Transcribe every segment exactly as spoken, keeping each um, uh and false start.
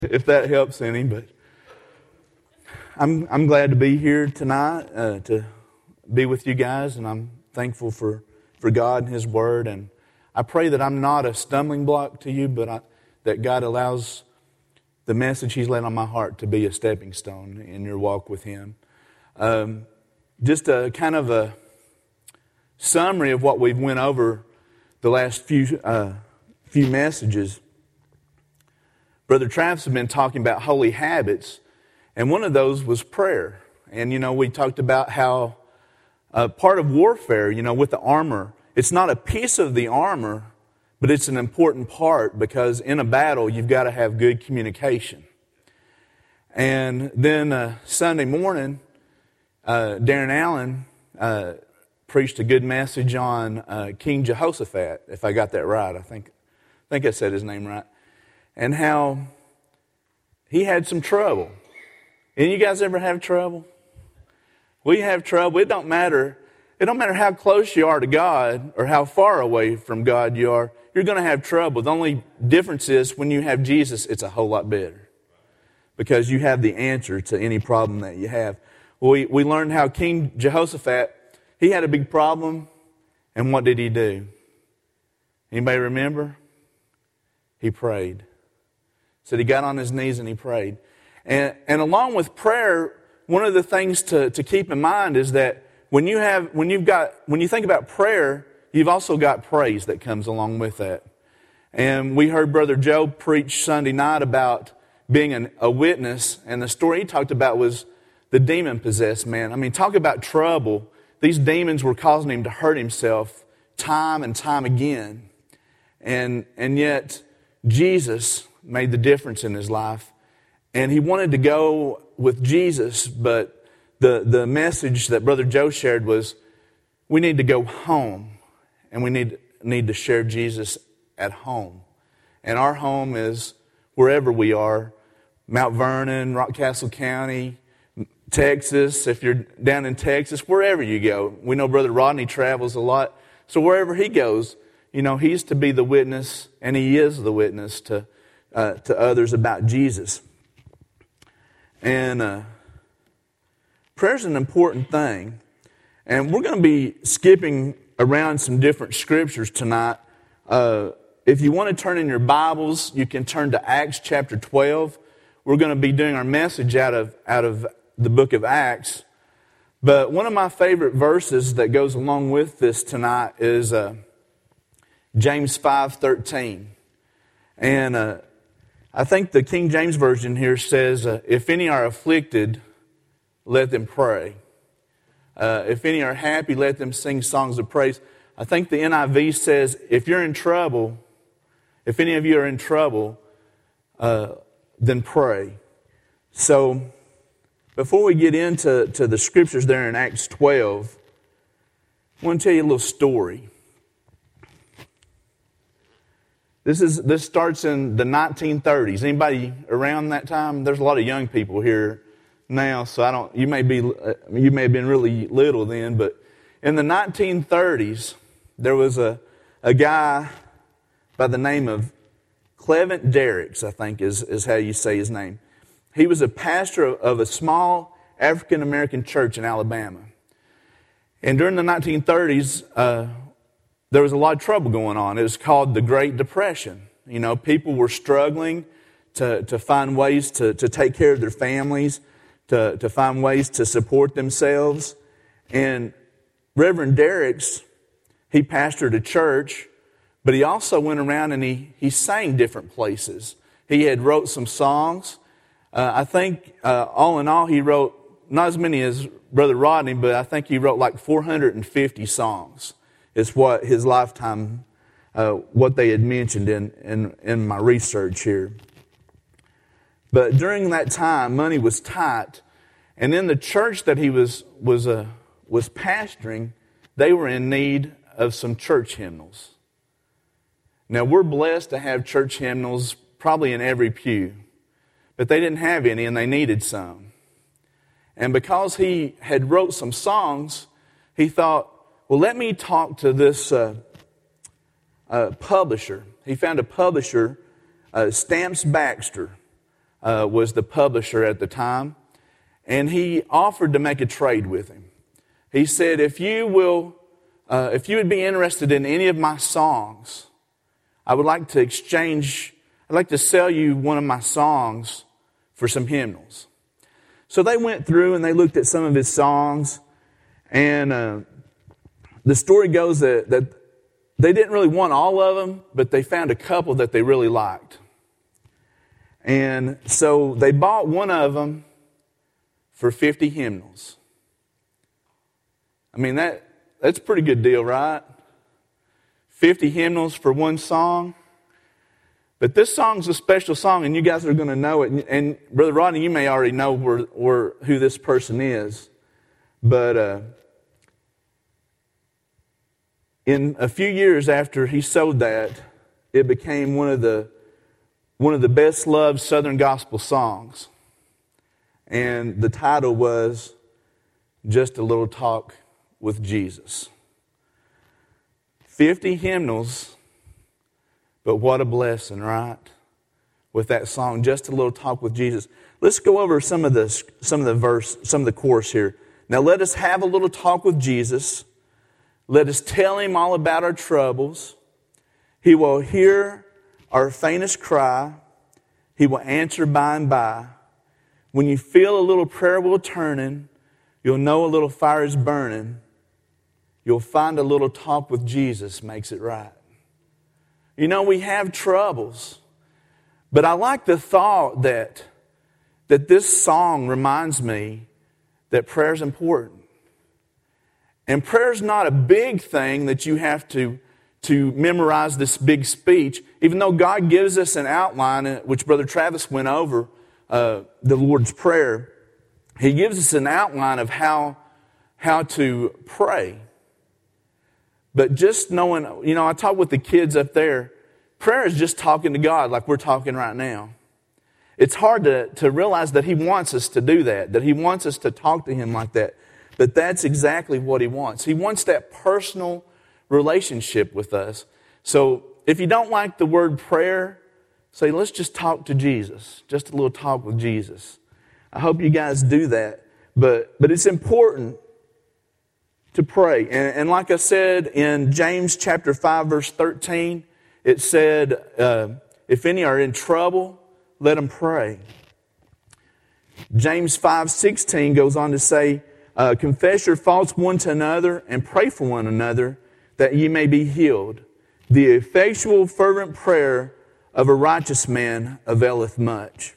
if that helps any. But I'm I'm glad to be here tonight uh, to be with you guys, and I'm thankful for, for God and His Word. And I pray that I'm not a stumbling block to you, but I, that God allows the message He's laid on my heart to be a stepping stone in your walk with Him. Um, just a kind of a summary of what we've went over the last few uh, few messages. Brother Travis has been talking about holy habits, and one of those was prayer. And, you know, we talked about how uh, part of warfare, you know, with the armor, it's not a piece of the armor, but it's an important part, because in a battle, you've got to have good communication. And then uh, Sunday morning, uh, Darren Allen uh, preached a good message on uh, King Jehoshaphat, if I got that right. I think, I think I said his name right. And how he had some trouble. And you guys ever have trouble? We have trouble. It don't matter. It don't matter how close you are to God or how far away from God you are. You're going to have trouble. The only difference is when you have Jesus, it's a whole lot better, because you have the answer to any problem that you have. We we learned how King Jehoshaphat, he had a big problem, and what did he do? Anybody remember? He prayed. So he got on his knees and he prayed. And, and along with prayer, one of the things to, to keep in mind is that when you have, when you've got, when you think about prayer, you've also got praise that comes along with that. And we heard Brother Joe preach Sunday night about being an, a witness, and the story he talked about was the demon-possessed man. I mean, talk about trouble. These demons were causing him to hurt himself time and time again. And, and yet, Jesus made the difference in his life. And he wanted to go with Jesus, but the, the message that Brother Joe shared was, we need to go home, and we need, need to share Jesus at home. And our home is wherever we are, Mount Vernon, Rockcastle County, Texas, if you're down in Texas, wherever you go. We know Brother Rodney travels a lot, so wherever he goes, you know, he's to be the witness, and he is the witness to uh, to others about Jesus. And uh, prayer's an important thing. And we're going to be skipping around some different scriptures tonight. Uh, if you want to turn in your Bibles, you can turn to Acts chapter twelve. We're going to be doing our message out of out of the book of Acts. But one of my favorite verses that goes along with this tonight is Uh, James five thirteen. And uh, I think the King James Version here says, uh, if any are afflicted, let them pray. Uh, if any are happy, let them sing songs of praise. I think the N I V says, if you're in trouble, if any of you are in trouble, uh, then pray. So before we get into to the scriptures there in Acts twelve, I want to tell you a little story. This is this starts in the nineteen thirties. Anybody around that time? There's a lot of young people here now, so I don't. You may be you may have been really little then, but in the nineteen thirties, there was a a guy by the name of Clement Derricks, I think is is how you say his name. He was a pastor of, of a small African American church in Alabama, and during the nineteen thirties. Uh, There was a lot of trouble going on. It was called the Great Depression. You know, people were struggling to, to find ways to, to take care of their families, to, to find ways to support themselves. And Reverend Derricks, he pastored a church, but he also went around and he, he sang different places. He had wrote some songs. Uh, I think, uh, all in all, he wrote, not as many as Brother Rodney, but I think he wrote like four hundred fifty songs. Is what his lifetime, uh, what they had mentioned in, in, in my research here. But during that time, money was tight, and in the church that he was was uh, was pastoring, they were in need of some church hymnals. Now we're blessed to have church hymnals probably in every pew, but they didn't have any, and they needed some. And because he had wrote some songs, he thought, well, let me talk to this uh, uh, publisher. He found a publisher, uh, Stamps Baxter. uh, was the publisher at the time, and he offered to make a trade with him. He said, if you will, uh, if you would be interested in any of my songs, I would like to exchange, I'd like to sell you one of my songs for some hymnals. So they went through and they looked at some of his songs, and uh, the story goes that, that they didn't really want all of them, but they found a couple that they really liked. And so they bought one of them for fifty hymnals. I mean, that that's a pretty good deal, right? fifty hymnals for one song. But this song's a special song, and you guys are going to know it. And Brother Rodney, you may already know where, where who this person is. But uh, in a few years after he sold that, it became one of the one of the best loved Southern gospel songs. And the title was Just a Little Talk with Jesus. fifty hymnals, but what a blessing, right? With that song, Just a Little Talk with Jesus. Let's go over some of the some of the verse, some of the chorus here. Now let us have a little talk with Jesus. Let us tell him all about our troubles. He will hear our faintest cry. He will answer by and by. When you feel a little prayer wheel turning, you'll know a little fire is burning. You'll find a little talk with Jesus makes it right. You know, we have troubles, but I like the thought that, that this song reminds me that prayer is important. And prayer is not a big thing that you have to, to memorize this big speech, even though God gives us an outline, which Brother Travis went over, uh, the Lord's Prayer. He gives us an outline of how, how to pray. But just knowing, you know, I talk with the kids up there, prayer is just talking to God like we're talking right now. It's hard to, to realize that He wants us to do that, that He wants us to talk to Him like that. But that's exactly what He wants. He wants that personal relationship with us. So if you don't like the word prayer, say, let's just talk to Jesus. Just a little talk with Jesus. I hope you guys do that. But, but it's important to pray. And, and like I said in James chapter five, verse thirteen, it said, uh, if any are in trouble, let them pray. James five sixteen goes on to say, uh, confess your faults one to another and pray for one another that ye may be healed. The effectual fervent prayer of a righteous man availeth much.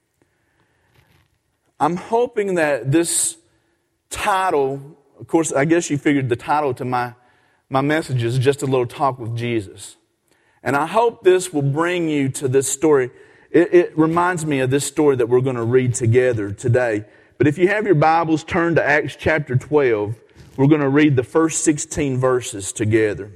I'm hoping that this title, of course, I guess you figured the title to my, my message is Just a Little Talk with Jesus. And I hope this will bring you to this story. It, it reminds me of this story that we're going to read together today. But if you have your Bibles, turn to Acts chapter twelve. We're going to read the first sixteen verses together.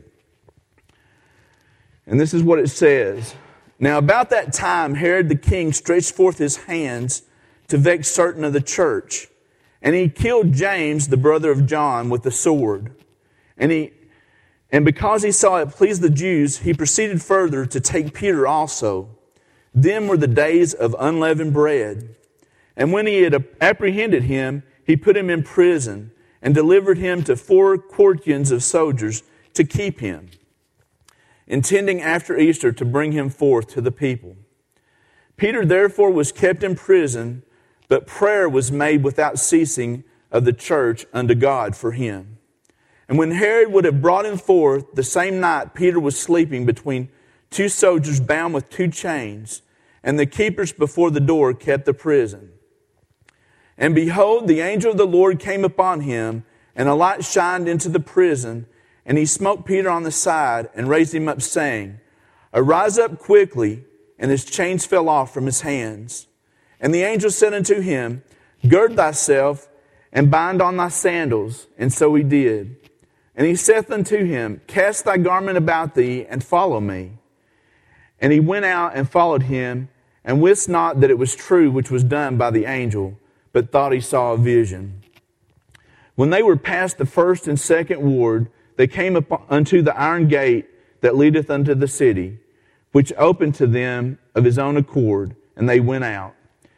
And this is what it says. Now about that time, Herod the king stretched forth his hands to vex certain of the church. And he killed James, the brother of John, with the sword. And he, and because he saw it pleased the Jews, he proceeded further to take Peter also. Them were the days of unleavened bread. And when he had apprehended him, he put him in prison and delivered him to four quaternions of soldiers to keep him, intending after Easter to bring him forth to the people. Peter therefore was kept in prison, but prayer was made without ceasing of the church unto God for him. And when Herod would have brought him forth, the same night Peter was sleeping between two soldiers bound with two chains, and the keepers before the door kept the prison. And behold, the angel of the Lord came upon him, and a light shined into the prison, and he smote Peter on the side and raised him up, saying, Arise up quickly. And his chains fell off from his hands. And the angel said unto him, Gird thyself and bind on thy sandals. And so he did. And he saith unto him, Cast thy garment about thee and follow me. And he went out and followed him, and wist not that it was true which was done by the angel, but thought he saw a vision. When they were past the first and second ward, they came up unto the iron gate that leadeth unto the city, which opened to them of his own accord, and they went out.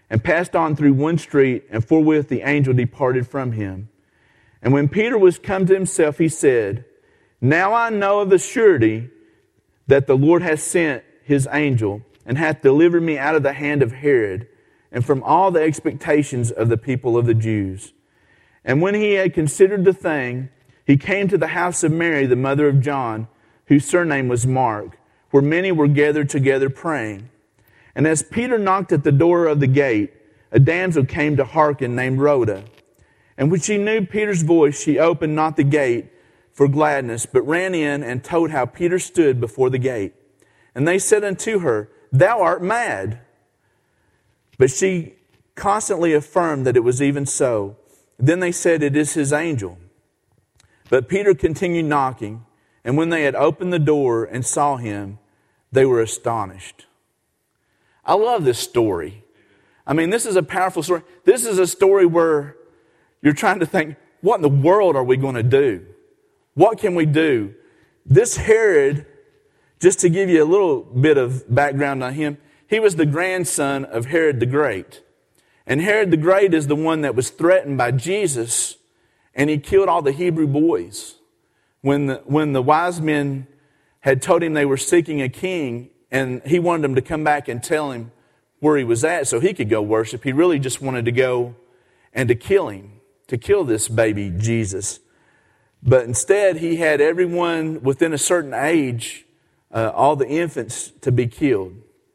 and passed on through one street, and forthwith the angel departed from him. And when Peter was come to himself, he said, Now I know of a surety that the Lord hath sent his angel, and hath delivered me out of the hand of Herod, and from all the expectations of the people of the Jews. And when he had considered the thing, he came to the house of Mary, the mother of John, whose surname was Mark, where many were gathered together praying. And as Peter knocked at the door of the gate, a damsel came to hearken named Rhoda. And when she knew Peter's voice, she opened not the gate for gladness, but ran in and told how Peter stood before the gate. And they said unto her, Thou art mad. But she constantly affirmed that it was even so. Then they said, It is his angel. But Peter continued knocking, and when they had opened the door and saw him, they were astonished. I love this story. I mean, this is a powerful story. This is a story where you're trying to think, what in the world are we going to do? What can we do? This Herod, just to give you a little bit of background on him, he was the grandson of Herod the Great. And Herod the Great is the one that was threatened by Jesus, and he killed all the Hebrew boys. When the, when the wise men had told him they were seeking a king, and he wanted them to come back and tell him where he was at so he could go worship, he really just wanted to go and to kill him, to kill this baby Jesus. But instead, he had everyone within a certain age, uh, all the infants, to be killed.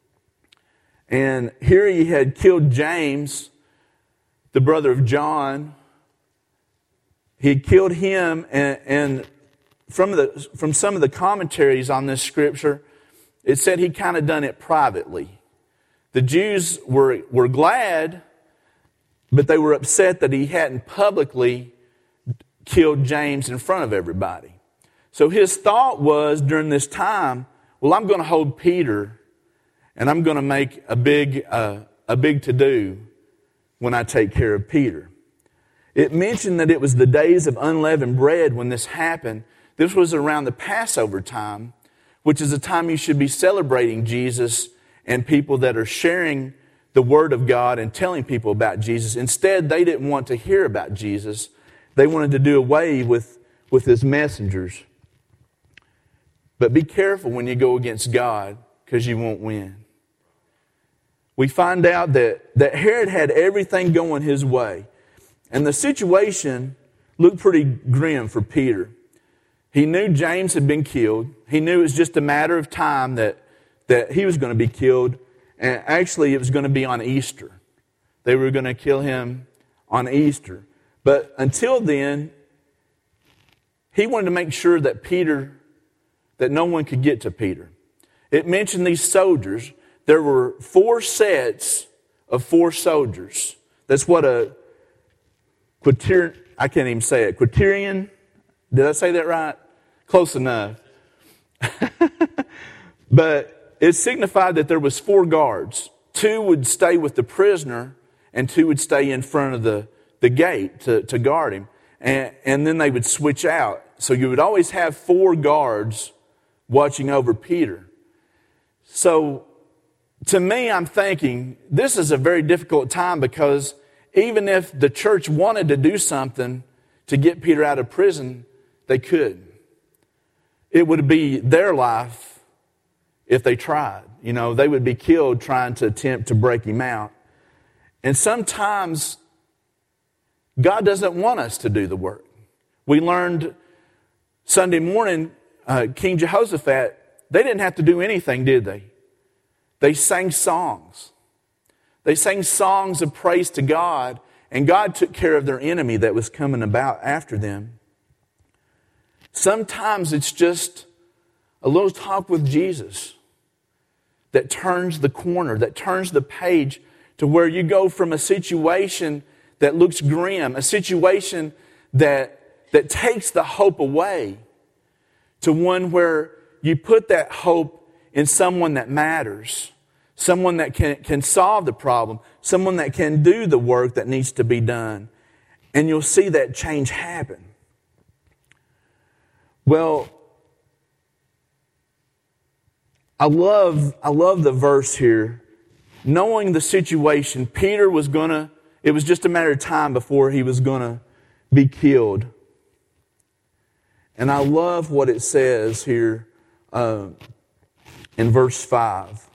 And here he had killed James, the brother of John. He had killed him, and, and from the from some of the commentaries on this scripture, it said he kind of done it privately. The Jews were, were glad, but they were upset that he hadn't publicly killed James in front of everybody. So his thought was during this time, well, I'm going to hold Peter, and I'm going to make a big uh, a big to-do when I take care of Peter. It mentioned that it was the days of unleavened bread when this happened. This was around the Passover time, which is a time you should be celebrating Jesus and people that are sharing the Word of God and telling people about Jesus. Instead, they didn't want to hear about Jesus. They wanted to do away with, with His messengers. But be careful when you go against God, because you won't win. We find out that, that Herod had everything going his way. And the situation looked pretty grim for Peter. He knew James had been killed. He knew it was just a matter of time that, that he was going to be killed. And actually, it was going to be on Easter. They were going to kill him on Easter. But until then, he wanted to make sure that Peter, that no one could get to Peter. It mentioned these soldiers. There were four sets of four soldiers. That's what a quater, I can't even say it, quaternion, did I say that right? Close enough. But it signified that there was four guards. Two would stay with the prisoner, and two would stay in front of the, the gate to, to guard him. And, and then they would switch out. So you would always have four guards watching over Peter. So to me, I'm thinking, this is a very difficult time, because even if the church wanted to do something to get Peter out of prison, they couldn't. It would be their life if they tried. You know, they would be killed trying to attempt to break him out. And sometimes God doesn't want us to do the work. We learned Sunday morning, uh, King Jehoshaphat, they didn't have to do anything, did they? They sang songs. They sang songs of praise to God, and God took care of their enemy that was coming about after them. Sometimes it's just a little talk with Jesus that turns the corner, that turns the page to where you go from a situation that looks grim, a situation that, that takes the hope away, to one where you put that hope in someone that matters, someone that can, can solve the problem, someone that can do the work that needs to be done. And you'll see that change happen. Well, I love, I love the verse here knowing the situation, Peter was going to, it was just a matter of time before he was going to be killed. And I love what it says here uh, in verse five.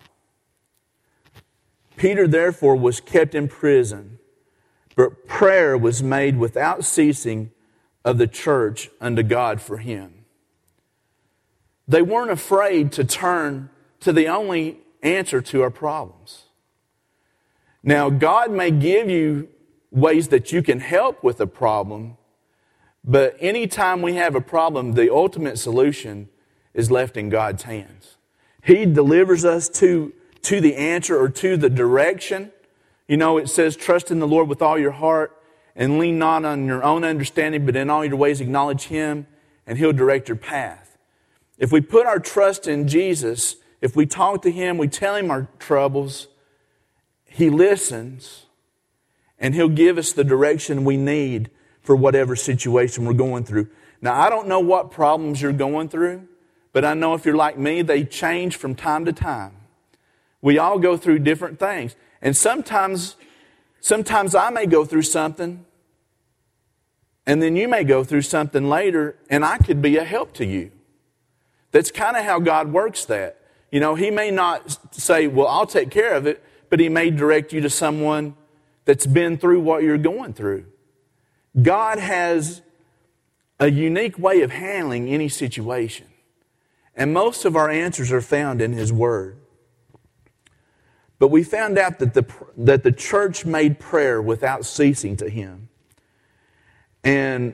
Peter therefore was kept in prison, but prayer was made without ceasing of the church unto God for him. They weren't afraid to turn to the only answer to our problems. Now, God may give you ways that you can help with a problem, but anytime we have a problem, the ultimate solution is left in God's hands. He delivers us to, to the answer or to the direction. You know, it says, trust in the Lord with all your heart and lean not on your own understanding, but in all your ways acknowledge Him, and He'll direct your path. If we put our trust in Jesus, if we talk to Him, we tell Him our troubles, He listens, and He'll give us the direction we need for whatever situation we're going through. Now, I don't know what problems you're going through, but I know if you're like me, they change from time to time. We all go through different things. And sometimes, sometimes I may go through something, and then you may go through something later, and I could be a help to you. That's kind of how God works that. You know, He may not say, well, I'll take care of it, but He may direct you to someone that's been through what you're going through. God has a unique way of handling any situation. And most of our answers are found in His Word. But we found out that the, that the church made prayer without ceasing to Him. And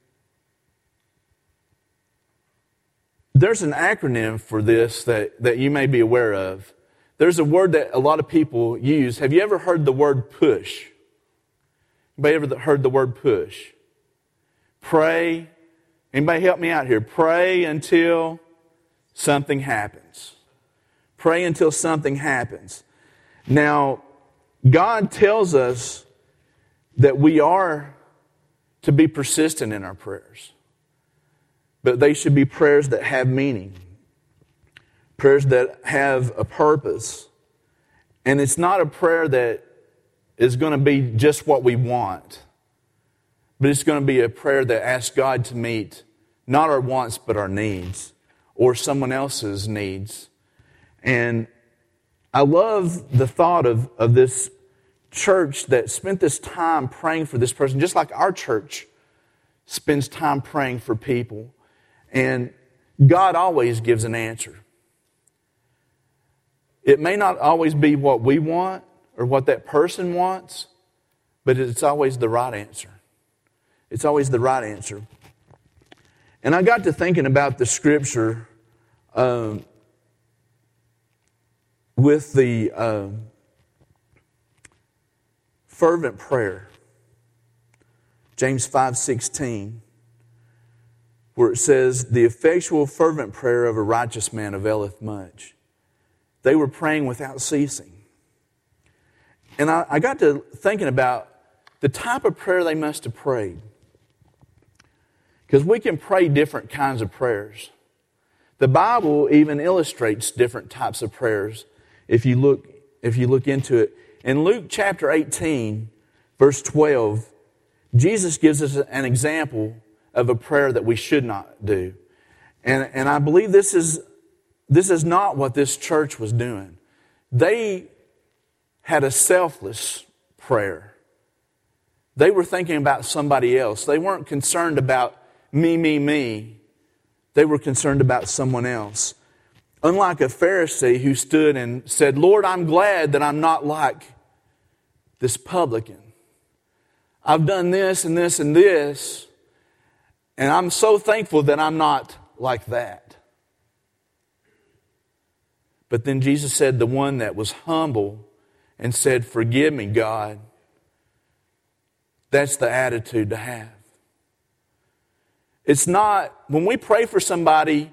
there's an acronym for this that, that you may be aware of. There's a word that a lot of people use. Have you ever heard the word push? Anybody ever heard the word push? Pray. Anybody help me out here? Pray until something happens. Pray until something happens. Now, God tells us that we are to be persistent in our prayers. But they should be prayers that have meaning. Prayers that have a purpose. And it's not a prayer that is going to be just what we want. But it's going to be a prayer that asks God to meet not our wants but our needs. Or someone else's needs. And I love the thought of, of this church that spent this time praying for this person, just like our church spends time praying for people. And God always gives an answer. It may not always be what we want or what that person wants, but it's always the right answer. It's always the right answer. And I got to thinking about the scripture um, with the uh, fervent prayer. James five sixteen, where it says, the effectual fervent prayer of a righteous man availeth much. They were praying without ceasing. And I, I got to thinking about the type of prayer they must have prayed. Because we can pray different kinds of prayers. The Bible even illustrates different types of prayers if you look, if you look into it. In Luke chapter eighteen, verse twelve, Jesus gives us an example of a prayer that we should not do. And, and I believe this is, this is not what this church was doing. They had a selfless prayer. They were thinking about somebody else. They weren't concerned about me, me, me. They were concerned about someone else. Unlike a Pharisee who stood and said, Lord, I'm glad that I'm not like this publican. I've done this and this and this, and I'm so thankful that I'm not like that. But then Jesus said the one that was humble and said, forgive me, God. That's the attitude to have. It's not, when we pray for somebody,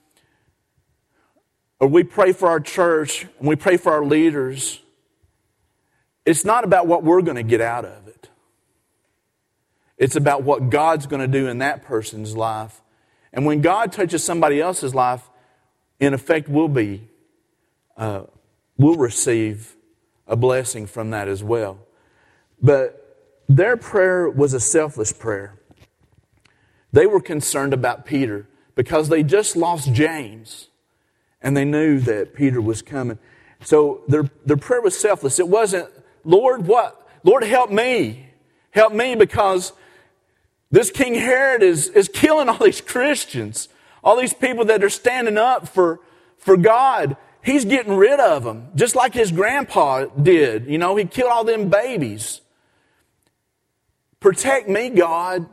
or we pray for our church, and we pray for our leaders, it's not about what we're going to get out of it. It's about what God's going to do in that person's life. And when God touches somebody else's life, in effect, we'll be, uh, we'll receive a blessing from that as well. But their prayer was a selfless prayer. They were concerned about Peter because they just lost James and they knew that Peter was coming. So their, their prayer was selfless. It wasn't, Lord, what? Lord, help me. Help me because this King Herod is, is killing all these Christians. All these people that are standing up for, for God. He's getting rid of them. Just like his grandpa did. You know, he killed all them babies. Protect me, God.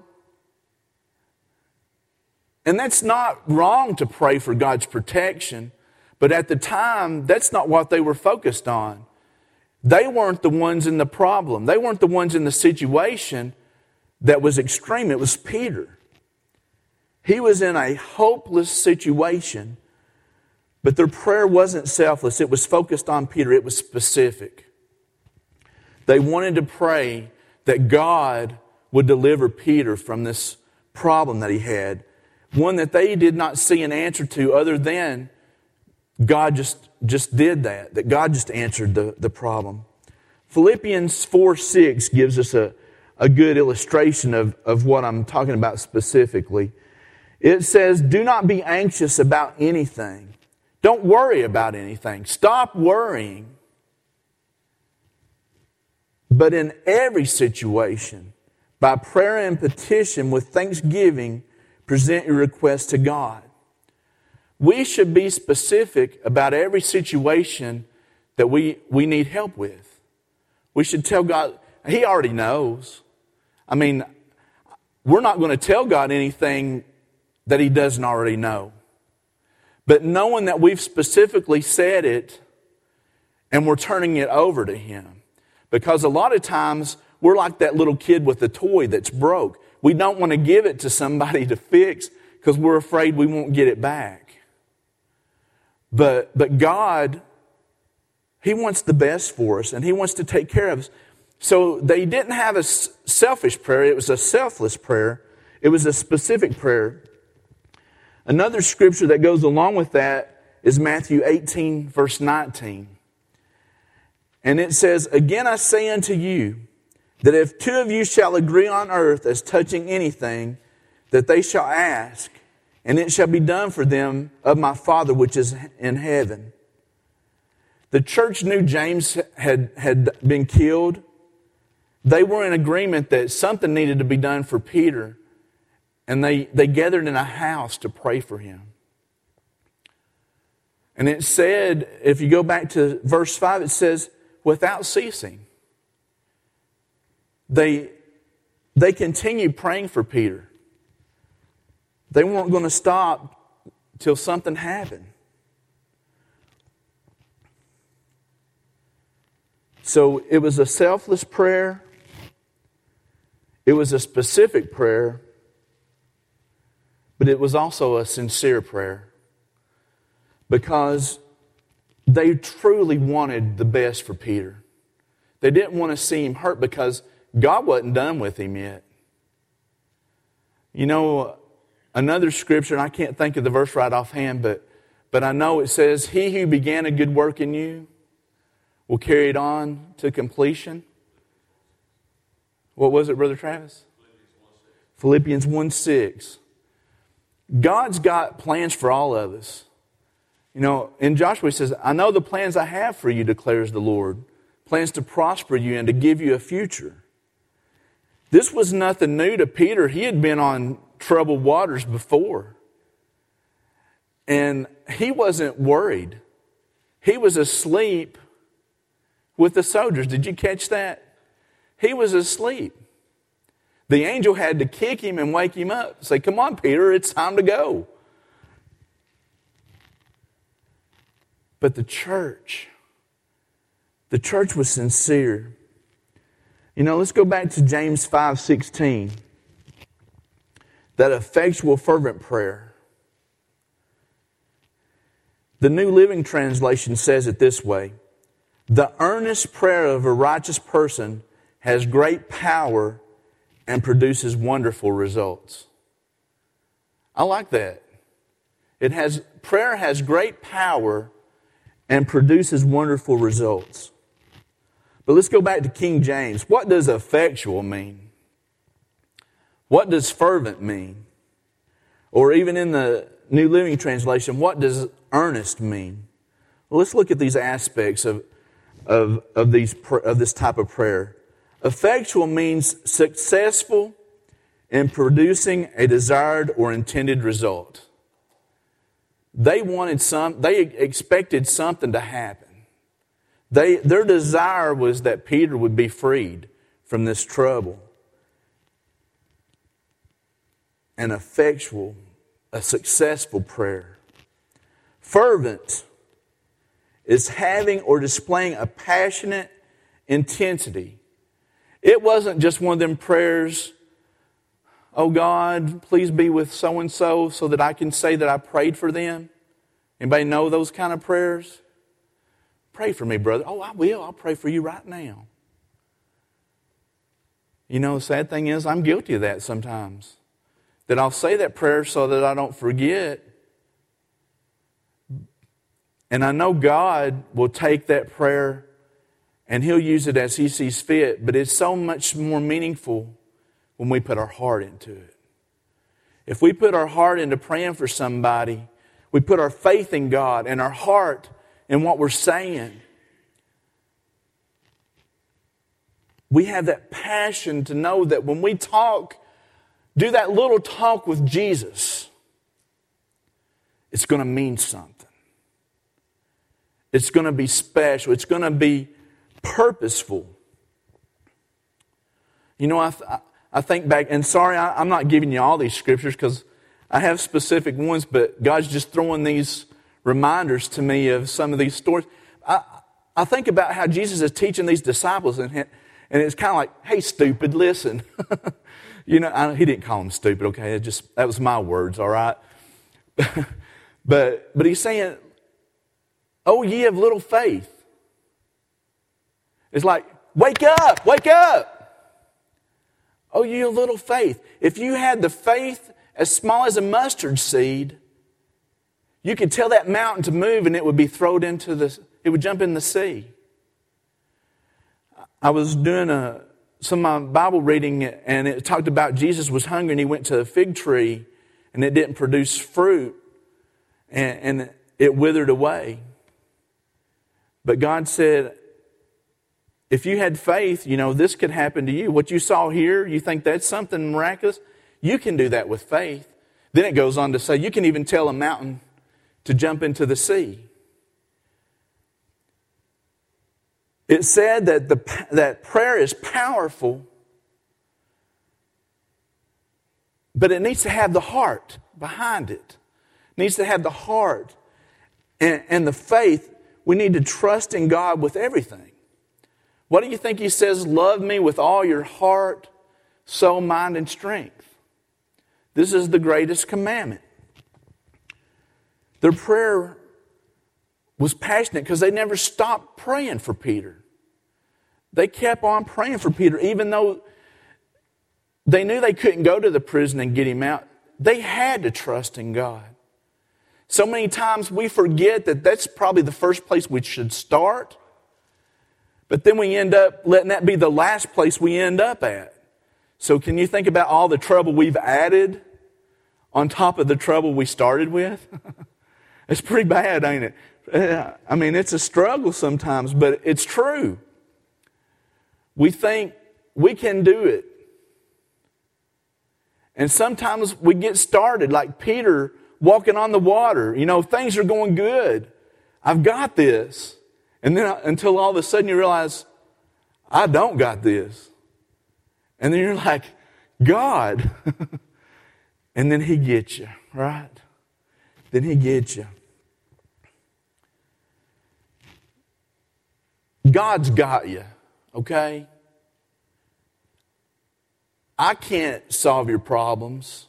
And that's not wrong to pray for God's protection. But at the time, that's not what they were focused on. They weren't the ones in the problem. They weren't the ones in the situation that was extreme. It was Peter. He was in a hopeless situation. But their prayer wasn't selfless. It was focused on Peter. It was specific. They wanted to pray that God would deliver Peter from this problem that he had. One that they did not see an answer to other than God just, just did that. That God just answered the, the problem. Philippians four six gives us a, a good illustration of, of what I'm talking about specifically. It says, do not be anxious about anything. Don't worry about anything. Stop worrying. But in every situation, by prayer and petition with thanksgiving, present your request to God. We should be specific about every situation that we, we need help with. We should tell God, He already knows. I mean, we're not going to tell God anything that He doesn't already know. But knowing that we've specifically said it and we're turning it over to Him. Because a lot of times we're like that little kid with a toy that's broke. We don't want to give it to somebody to fix because we're afraid we won't get it back. But, but God, He wants the best for us and He wants to take care of us. So they didn't have a selfish prayer. It was a selfless prayer. It was a specific prayer. Another scripture that goes along with that is Matthew eighteen, verse nineteen. And it says, again I say unto you, that if two of you shall agree on earth as touching anything, that they shall ask, and it shall be done for them of my Father which is in heaven. The church knew James had, had been killed. They were in agreement that something needed to be done for Peter. And they, they gathered in a house to pray for him. And it said, if you go back to verse five, it says, without ceasing. They, they continued praying for Peter. They weren't going to stop till something happened. So it was a selfless prayer. It was a specific prayer. But it was also a sincere prayer. Because they truly wanted the best for Peter. They didn't want to see him hurt because God wasn't done with him yet. You know, another scripture, and I can't think of the verse right offhand, but, but I know it says, he who began a good work in you will carry it on to completion. What was it, Brother Travis? Philippians one six. God's got plans for all of us. You know, in Joshua he says, I know the plans I have for you, declares the Lord. Plans to prosper you and to give you a future. This was nothing new to Peter. He had been on troubled waters before. And he wasn't worried. He was asleep with the soldiers. Did you catch that? He was asleep. The angel had to kick him and wake him up. Say, come on, Peter, it's time to go. But the church, the church was sincere. You know, let's go back to James five sixteen. That effectual fervent prayer. The New Living Translation says it this way. The earnest prayer of a righteous person has great power and produces wonderful results. I like that. It has, prayer has great power and produces wonderful results. But let's go back to King James. What does effectual mean? What does fervent mean? Or even in the New Living Translation, what does earnest mean? Well, let's look at these aspects of, of, of, these, of this type of prayer. Effectual means successful in producing a desired or intended result. They wanted some, they expected something to happen. They, their desire was that Peter would be freed from this trouble. An effectual, a successful prayer. Fervent is having or displaying a passionate intensity. It wasn't just one of them prayers, oh God, please be with so-and-so so that I can say that I prayed for them. Anybody know those kind of prayers? Pray for me, brother. Oh, I will. I'll pray for you right now. You know, the sad thing is I'm guilty of that sometimes. That I'll say that prayer so that I don't forget. And I know God will take that prayer and He'll use it as He sees fit. But it's so much more meaningful when we put our heart into it. If we put our heart into praying for somebody, we put our faith in God and our heart in what we're saying. We have that passion to know that when we talk, do that little talk with Jesus, it's going to mean something. It's going to be special. It's going to be purposeful. You know, I, th- I think back, and sorry, I, I'm not giving you all these scriptures because I have specific ones, but God's just throwing these reminders to me of some of these stories. I, I think about how Jesus is teaching these disciples, and, and it's kind of like, hey, stupid, listen. You know, I, He didn't call them stupid, okay? It just that was my words, all right? but but He's saying, oh, ye of little faith. It's like, wake up, wake up. Oh, ye of little faith. If you had the faith as small as a mustard seed, you could tell that mountain to move and it would be thrown into the, it would jump in the sea. I was doing a, some of my Bible reading and it talked about Jesus was hungry and He went to a fig tree and it didn't produce fruit and, and it withered away. But God said, if you had faith, you know, this could happen to you. What you saw here, you think that's something miraculous? You can do that with faith. Then it goes on to say, you can even tell a mountain to jump into the sea. It said that the that prayer is powerful, but it needs to have the heart behind it. It needs to have the heart and, and the faith. We need to trust in God with everything. What do you think He says? Love me with all your heart, soul, mind, and strength. This is the greatest commandment. Their prayer was passionate because they never stopped praying for Peter. They kept on praying for Peter even though they knew they couldn't go to the prison and get him out. They had to trust in God. So many times we forget that that's probably the first place we should start. But then we end up letting that be the last place we end up at. So can you think about all the trouble we've added on top of the trouble we started with? It's pretty bad, ain't it? I mean, it's a struggle sometimes, but it's true. We think we can do it. And sometimes we get started like Peter walking on the water. You know, things are going good. I've got this. And then until all of a sudden you realize, I don't got this. And then you're like, God. And then He gets you, right? Then He gets you. God's got you, okay? I can't solve your problems,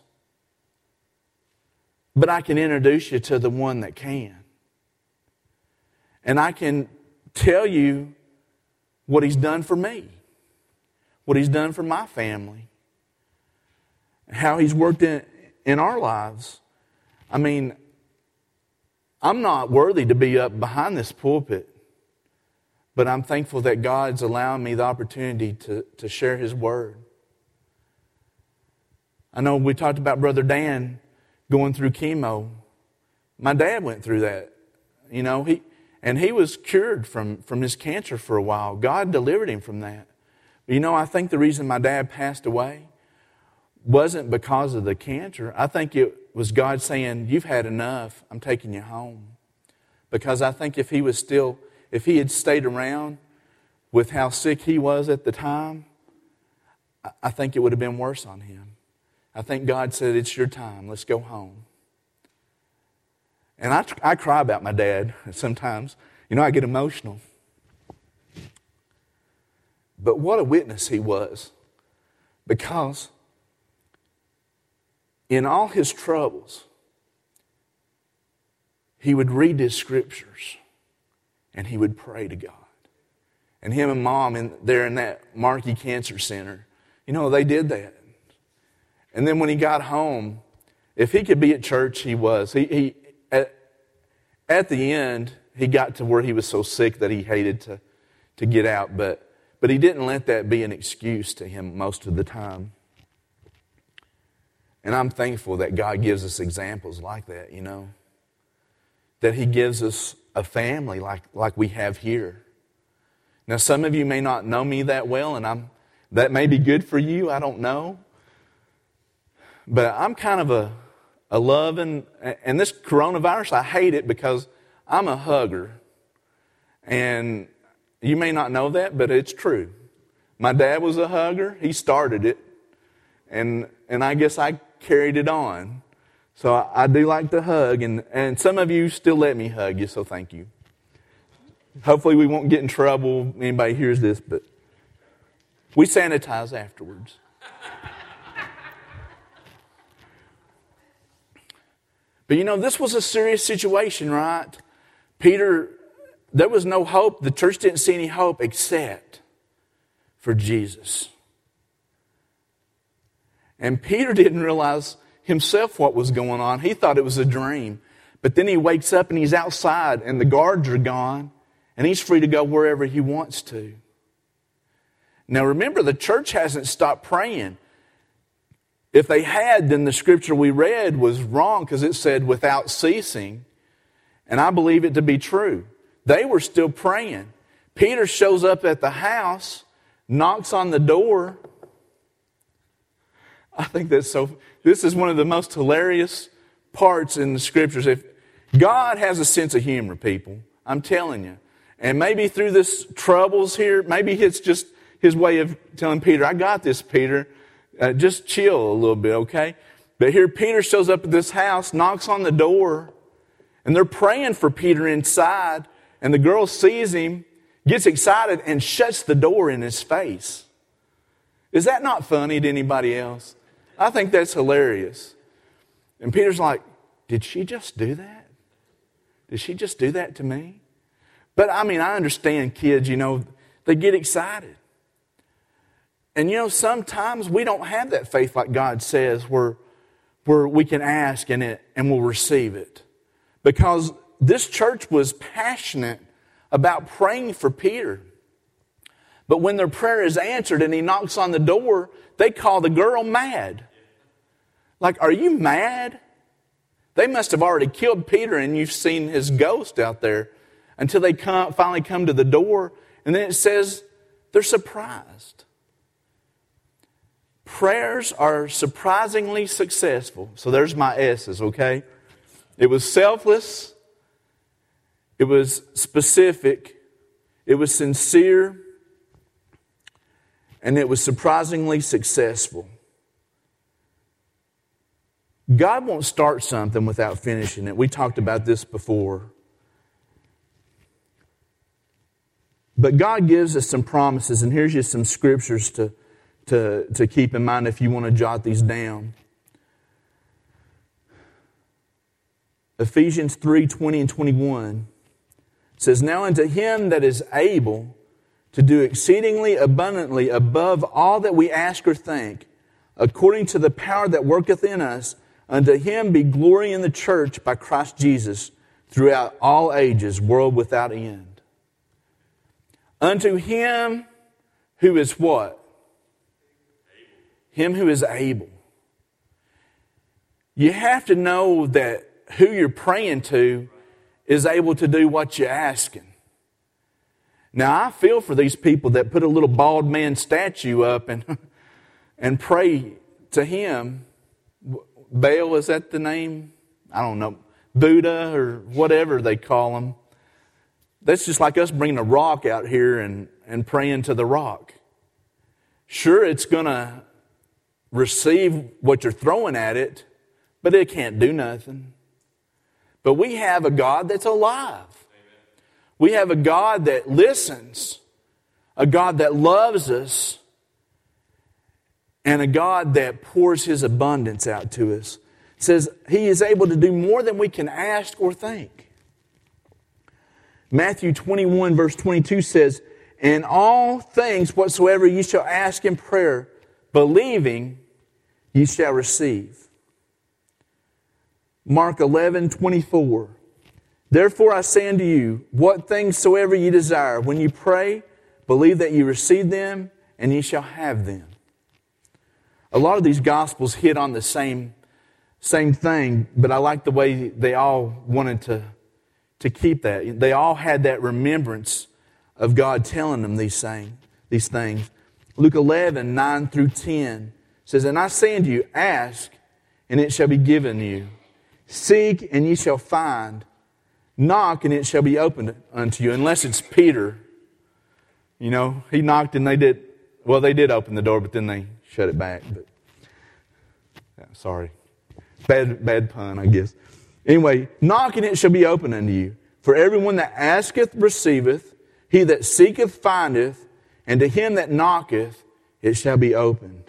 but I can introduce you to the one that can. And I can tell you what He's done for me, what He's done for my family, how He's worked in, in our lives. I mean, I'm not worthy to be up behind this pulpit. But I'm thankful that God's allowing me the opportunity to, to share His Word. I know we talked about Brother Dan going through chemo. My dad went through that. You know, he and he was cured from, from his cancer for a while. God delivered him from that. But you know, I think the reason my dad passed away wasn't because of the cancer. I think it was God saying, you've had enough. I'm taking you home. Because I think if he was still, if he had stayed around with how sick he was at the time, I think it would have been worse on him. I think God said, it's your time. Let's go home. And I, I cry about my dad sometimes. You know, I get emotional. But what a witness he was. Because in all his troubles, he would read his scriptures and he would pray to God. And him and Mom in, there in that Markey Cancer Center, you know, they did that. And then when he got home, if he could be at church, he was. He, he at, at the end, he got to where he was so sick that he hated to, to get out. But, but he didn't let that be an excuse to him most of the time. And I'm thankful that God gives us examples like that, you know. That He gives us a family like, like we have here. Now, some of you may not know me that well, and I'm that may be good for you. I don't know. But I'm kind of a, a loving, and this coronavirus, I hate it because I'm a hugger. And you may not know that, but it's true. My dad was a hugger. He started it. And and I guess I carried it on. So I, I do like to hug. And, and some of you still let me hug you, so thank you. Hopefully we won't get in trouble. Anybody hears this, but we sanitize afterwards. But you know, this was a serious situation, right? Peter, there was no hope. The church didn't see any hope except for Jesus. And Peter didn't realize himself what was going on. He thought it was a dream. But then he wakes up and he's outside and the guards are gone and he's free to go wherever he wants to. Now remember, the church hasn't stopped praying. If they had, then the scripture we read was wrong because it said without ceasing. And I believe it to be true. They were still praying. Peter shows up at the house, knocks on the door. I think that's so, this is one of the most hilarious parts in the scriptures. If God has a sense of humor, people, I'm telling you. And maybe through this troubles here, maybe it's just His way of telling Peter, I got this, Peter. Uh, just chill a little bit, okay? But here Peter shows up at this house, knocks on the door, and they're praying for Peter inside, and the girl sees him, gets excited, and shuts the door in his face. Is that not funny to anybody else? I think that's hilarious. And Peter's like, did she just do that? Did she just do that to me? But I mean, I understand kids, you know, they get excited. And you know, sometimes we don't have that faith like God says where, where we can ask and, it, and we'll receive it. Because this church was passionate about praying for Peter. But when their prayer is answered and he knocks on the door, they call the girl mad. Like, are you mad? They must have already killed Peter and you've seen his ghost out there until they come, finally come to the door. And then it says they're surprised. Prayers are surprisingly successful. So there's my S's, okay? It was selfless. It was specific. It was sincere. And it was surprisingly successful. God won't start something without finishing it. We talked about this before. But God gives us some promises, and here's just some scriptures to To, to keep in mind if you want to jot these down. Ephesians three, twenty and twenty-one says, now unto Him that is able to do exceedingly abundantly above all that we ask or think, according to the power that worketh in us, unto Him be glory in the church by Christ Jesus throughout all ages, world without end. Unto him who is what? Him who is able. You have to know that who you're praying to is able to do what you're asking. Now, I feel for these people that put a little bald man statue up and, and pray to him. Baal, is that the name? I don't know. Buddha or whatever they call him. That's just like us bringing a rock out here and, and praying to the rock. Sure, it's going to receive what you're throwing at it, but it can't do nothing. But we have a God that's alive. We have a God that listens, a God that loves us, and a God that pours His abundance out to us. It says He is able to do more than we can ask or think. Matthew twenty-one verse twenty-two says, "In all things whatsoever ye shall ask in prayer, believing, ye shall receive." Mark eleven twenty-four. "Therefore I say unto you, what things soever ye desire, when ye pray, believe that ye receive them, and ye shall have them." A lot of these Gospels hit on the same, same thing, but I like the way they all wanted to, to keep that. They all had that remembrance of God telling them these, saying, these things. Luke eleven nine through ten says, "And I say unto you, ask, and it shall be given you. Seek, and ye shall find. Knock, and it shall be opened unto you." Unless it's Peter. You know, he knocked and they did, well, they did open the door, but then they shut it back. But yeah, sorry. Bad, bad pun, I guess. Anyway, knock, and it shall be opened unto you. For everyone that asketh receiveth, he that seeketh findeth, and to him that knocketh it shall be opened.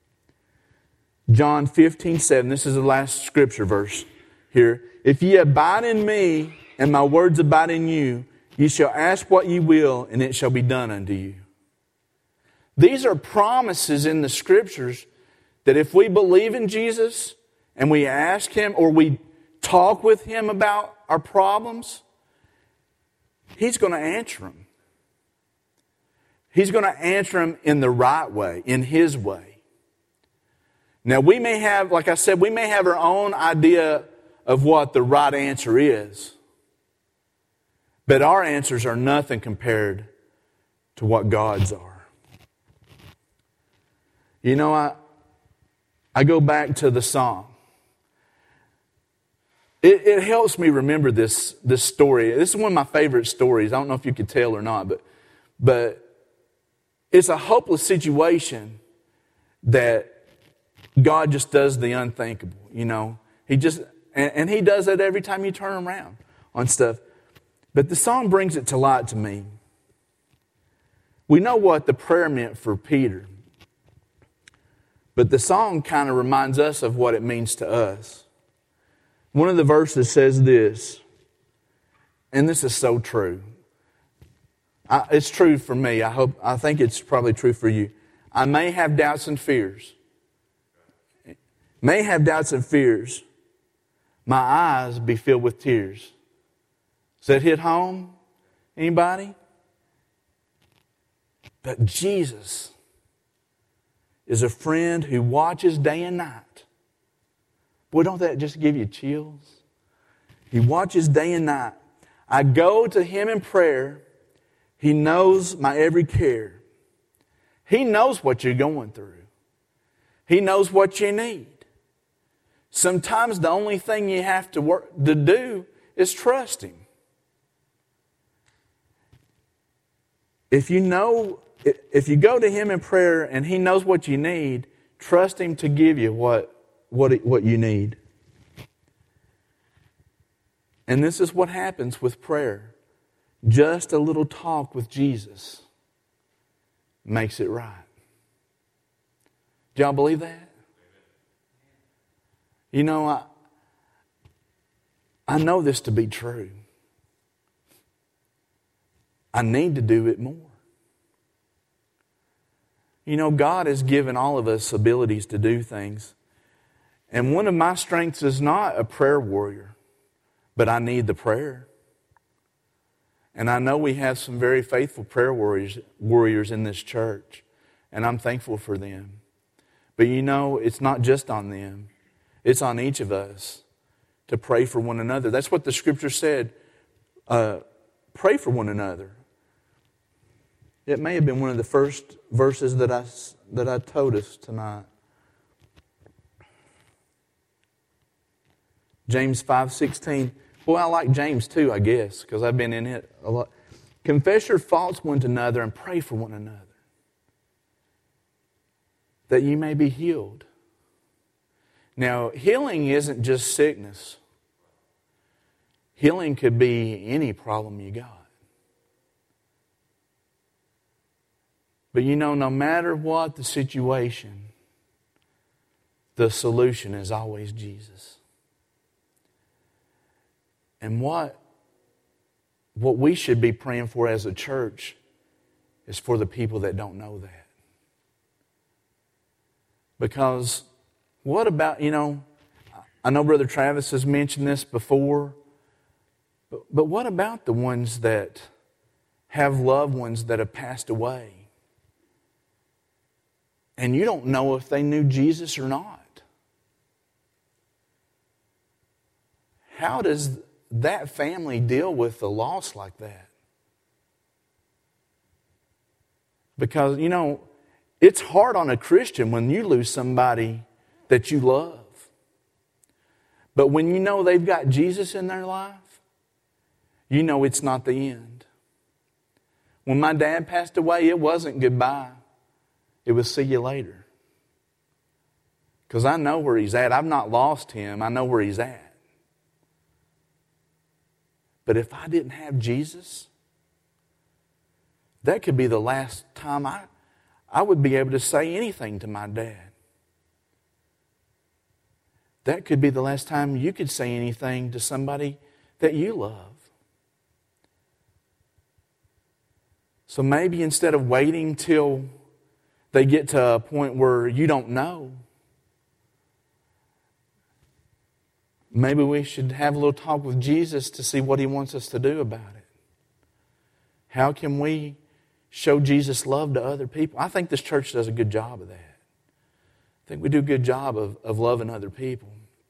John fifteen seven, this is the last scripture verse here. "If ye abide in me, and my words abide in you, ye shall ask what ye will, and it shall be done unto you." These are promises in the Scriptures that if we believe in Jesus and we ask Him or we talk with Him about our problems, He's going to answer them. He's going to answer them in the right way, in His way. Now we may have, like I said, we may have our own idea of what the right answer is. But our answers are nothing compared to what God's are. You know, I I go back to the song. It, it helps me remember this, this story. This is one of my favorite stories. I don't know if you could tell or not, but, but it's a hopeless situation that God just does the unthinkable, you know. He just, and, and He does that every time you turn around on stuff. But the song brings it to light to me. We know what the prayer meant for Peter. But the song kind of reminds us of what it means to us. One of the verses says this, and this is so true. I, it's true for me. I hope. I think it's probably true for you. "I may have doubts and fears. May have doubts and fears. My eyes be filled with tears." Does that hit home? Anybody? But Jesus is a friend who watches day and night. Boy, don't that just give you chills? He watches day and night. "I go to Him in prayer. He knows my every care." He knows what you're going through. He knows what you need. Sometimes the only thing you have to work to do is trust Him. If you know, if you go to Him in prayer and He knows what you need, trust Him to give you what, what, what you need. And this is what happens with prayer. Just a little talk with Jesus makes it right. Do y'all believe that? You know, I, I know this to be true. I need to do it more. You know, God has given all of us abilities to do things. And one of my strengths is not a prayer warrior, but I need the prayer. And I know we have some very faithful prayer warriors, warriors in this church, and I'm thankful for them. But you know, it's not just on them. It's on each of us to pray for one another. That's what the Scripture said. Uh, pray for one another. It may have been one of the first verses that I, that I told us tonight. James five sixteen. Boy, I like James too, I guess, because I've been in it a lot. Confess your faults one to another and pray for one another, that you may be healed. Now, healing isn't just sickness. Healing could be any problem you got. But you know, no matter what the situation, the solution is always Jesus. And what, what we should be praying for as a church is for the people that don't know that. Because what about, you know, I know Brother Travis has mentioned this before, but, but what about the ones that have loved ones that have passed away? And you don't know if they knew Jesus or not. How does that family deal with the loss like that? Because, you know, it's hard on a Christian when you lose somebody that you love. But when you know they've got Jesus in their life, you know it's not the end. When my dad passed away, it wasn't goodbye. It was see you later. Because I know where he's at. I've not lost him. I know where he's at. But if I didn't have Jesus, that could be the last time I, I would be able to say anything to my dad. That could be the last time you could say anything to somebody that you love. So maybe instead of waiting till they get to a point where you don't know, maybe we should have a little talk with Jesus to see what He wants us to do about it. How can we show Jesus' love to other people? I think this church does a good job of that. I think we do a good job of, of loving other people.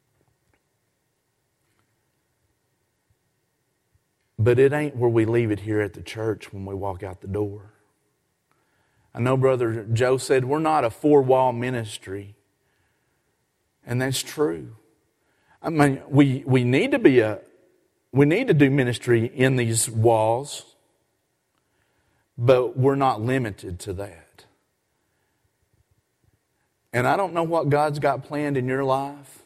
But it ain't where we leave it here at the church when we walk out the door. I know Brother Joe said we're not a four-wall ministry. And that's true. I mean, we, we need to be a, we need to do ministry in these walls, but we're not limited to that. And I don't know what God's got planned in your life,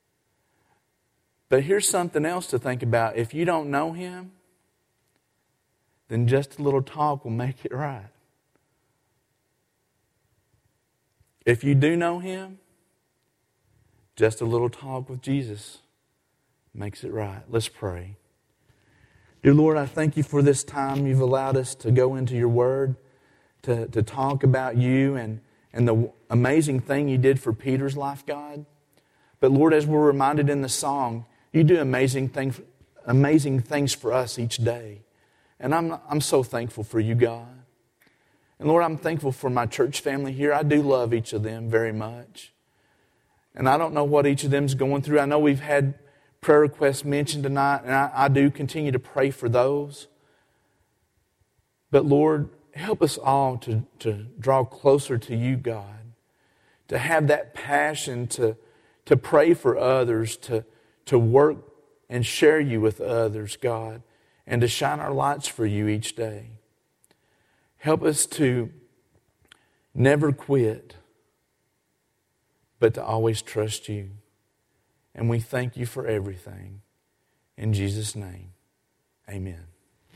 but here's something else to think about. If you don't know Him, then just a little talk will make it right. If you do know Him, just a little talk with Jesus makes it right. Let's pray. Dear Lord, I thank You for this time You've allowed us to go into Your Word, to, to talk about You and, and the amazing thing You did for Peter's life, God. But Lord, as we're reminded in the song, You do amazing things, amazing things for us each day. And I'm, I'm so thankful for You, God. And Lord, I'm thankful for my church family here. I do love each of them very much. And I don't know what each of them is going through. I know we've had prayer requests mentioned tonight, and I, I do continue to pray for those. But Lord, help us all to, to draw closer to You, God. To have that passion to, to pray for others, to, to work and share You with others, God. And to shine our lights for You each day. Help us to never quit, but to always trust You. And we thank You for everything. In Jesus' name, amen.